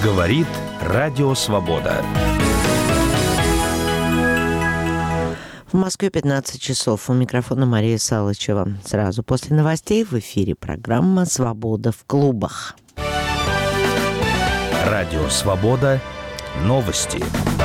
Говорит Радио Свобода. В Москве 15 часов. У микрофона Мария Салычева. Сразу после новостей в эфире программа «Свобода в клубах». Радио Свобода. Новости.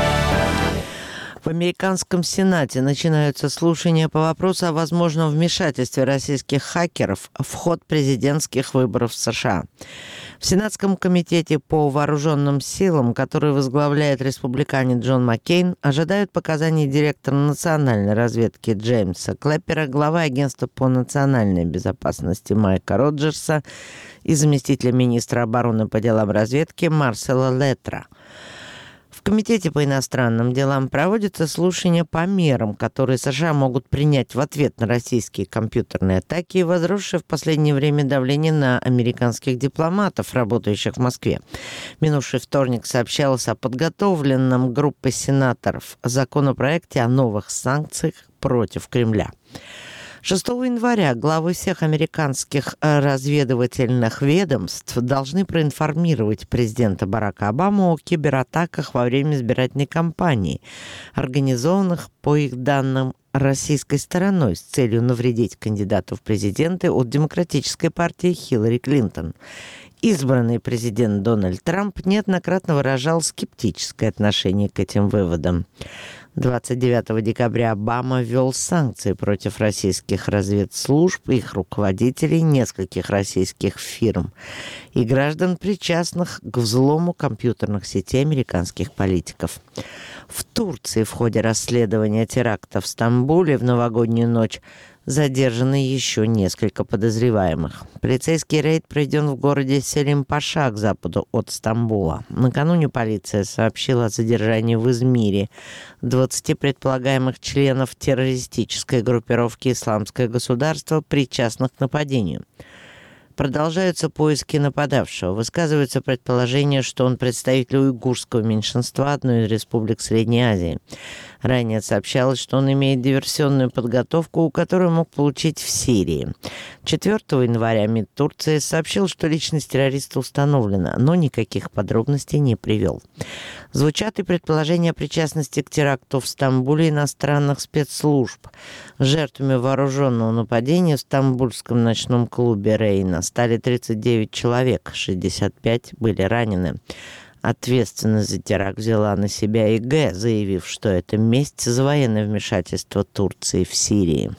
В американском Сенате начинаются слушания по вопросу о возможном вмешательстве российских хакеров в ход президентских выборов в США. В Сенатском комитете по вооруженным силам, который возглавляет республиканец Джон Маккейн, ожидают показаний директора национальной разведки Джеймса Клэппера, главы агентства по национальной безопасности Майка Роджерса и заместителя министра обороны по делам разведки Марсела Леттера. В Комитете по иностранным делам проводятся слушания по мерам, которые США могут принять в ответ на российские компьютерные атаки и возросшее в последнее время давление на американских дипломатов, работающих в Москве. Минувший вторник сообщалось о подготовленном группой сенаторов законопроекте о новых санкциях против Кремля. 6 января главы всех американских разведывательных ведомств должны проинформировать президента Барака Обаму о кибератаках во время избирательной кампании, организованных, по их данным, российской стороной с целью навредить кандидату в президенты от Демократической партии Хиллари Клинтон. Избранный президент Дональд Трамп неоднократно выражал скептическое отношение к этим выводам. 29 декабря Обама ввел санкции против российских разведслужб, их руководителей, нескольких российских фирм и граждан, причастных к взлому компьютерных сетей американских политиков. В Турции в ходе расследования теракта в Стамбуле в новогоднюю ночь задержаны еще несколько подозреваемых. Полицейский рейд проведен в городе Селим-Паша к западу от Стамбула. Накануне полиция сообщила о задержании в Измире 20 предполагаемых членов террористической группировки «Исламское государство», причастных к нападению. Продолжаются поиски нападавшего. Высказываются предположения, что он представитель уйгурского меньшинства одной из республик Средней Азии. Ранее сообщалось, что он имеет диверсионную подготовку, которую мог получить в Сирии. 4 января МИД Турции сообщил, что личность террориста установлена, но никаких подробностей не привел. Звучат и предположения о причастности к теракту в Стамбуле иностранных спецслужб. Жертвами вооруженного нападения в стамбульском ночном клубе «Рейна» стали 39 человек, 65 были ранены. Ответственность за теракт взяла на себя ИГ, заявив, что это месть за военное вмешательство Турции в Сирии.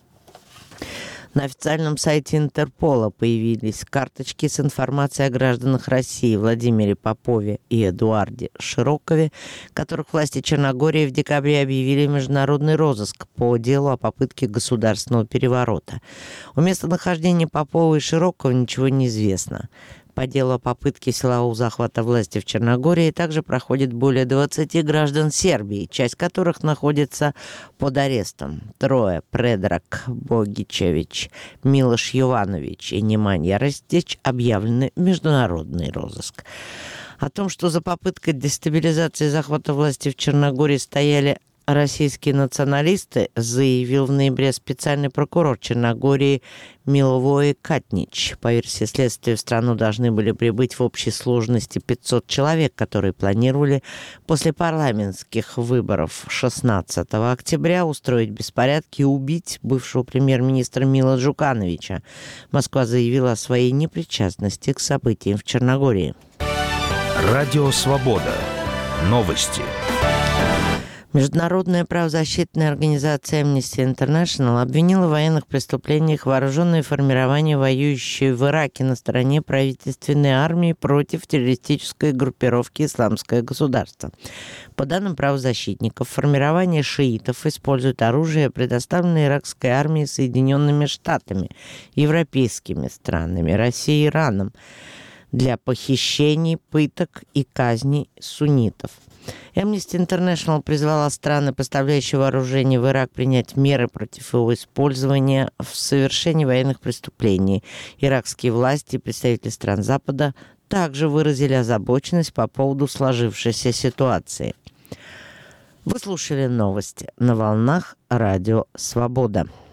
На официальном сайте Интерпола появились карточки с информацией о гражданах России Владимире Попове и Эдуарде Широкове, которых власти Черногории в декабре объявили международный розыск по делу о попытке государственного переворота. О местонахождении Попова и Широкова ничего не известно. По делу о попытке силового захвата власти в Черногории также проходит более 20 граждан Сербии, часть которых находится под арестом. Трое – Предрак Богичевич, Милош Йованович и Неманья Растич – объявлены в международный розыск. О том, что за попыткой дестабилизации и захвата власти в Черногории стояли российские националисты, заявил в ноябре специальный прокурор Черногории Миловой Катнич. По версии следствия, в страну должны были прибыть в общей сложности 500 человек, которые планировали после парламентских выборов 16 октября устроить беспорядки и убить бывшего премьер-министра Мила Джукановича. Москва заявила о своей непричастности к событиям в Черногории. Радио Свобода. Новости. Международная правозащитная организация Amnesty International обвинила в военных преступлениях вооруженные формирования, воюющие в Ираке на стороне правительственной армии против террористической группировки «Исламское государство». По данным правозащитников, формирование шиитов использует оружие, предоставленное иракской армией Соединенными Штатами, европейскими странами, Россией и Ираном для похищений, пыток и казней суннитов. Amnesty International призвала страны, поставляющие вооружение в Ирак, принять меры против его использования в совершении военных преступлений. Иракские власти и представители стран Запада также выразили озабоченность по поводу сложившейся ситуации. Вы слушали новости на волнах Радио Свобода.